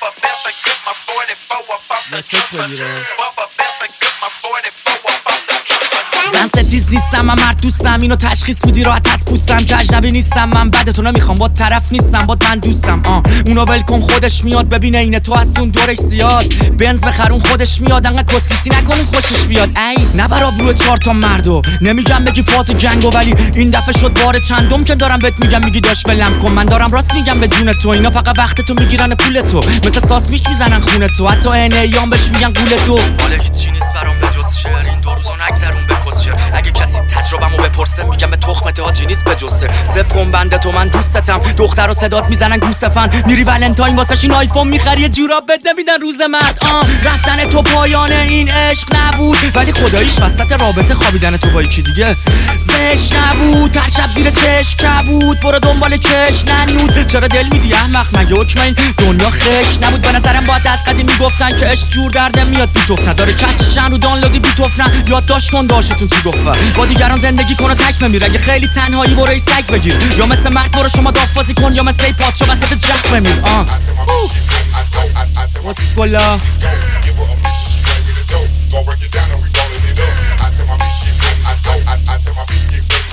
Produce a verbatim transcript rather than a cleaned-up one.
زن ستیز نیستم من مرد دوستم، اینو تشخیص میدی راحت از پوستم که اجنبی نیستم من بدتو نمیخوام با طرف نیستم با من دوستم. آه اونو ول کن خودش میاد ببینه اینه تو از اون دورش زیاد بنز بخرون خودش میاد انقدر کسکیسی نکنون خوشش بیاد. ای نبر روی چهار تا مردو نمیگم بگی فاز جنگو ولی این دفعه شد بار چندم که دارم بهت میگم میگی داش ولم کن. من دارم راست میگم به جون تو، اینا فقط وقت تو میگیرن پول تو مثل ساس میش میزنن خونه تو حتی ان ایام بهش میگن گول تو. حالا هیچی نیست برام به جز شعر این دو روزا نگذرون به کسشر. اگه کسی تجربه‌مو بپرسه میگم به تخمت حاجی نیست به جسه. صفر کن بنده تو من دوستتم دختر و صدات میزنن گوسفن میری ولنتاین واسش این آیفون میخری جوراب بد نمیدن روز مرد. آه رفتن تو پایان این عشق نبود ولی خداییش وسط رابطه خوابیدن تو با یکی دیگه زشت نبود. هر شب زیر چشم کبود برو دنبال کش ننود چرا دل میدی احمق مگه حکم این دنیا خش نبود. به نظرم باید از قدیم میگفتن که عشق جور درده میاد بی توف نداره کسی شن رو دانلودی بی توف نه یادداشت کن داشتون چی گفت با دیگران زندگی کن و تک بمیر. اگه خیلی تنهایی برو ای سگ بگیر یا مثل مرد برو شما دافازی کن یا مثل ای پادشا وسط جق بمیر. آه اسکولا Go break it down and we rolling it up. I tell my bitch get ready, I go. I, I tell my bitch get ready.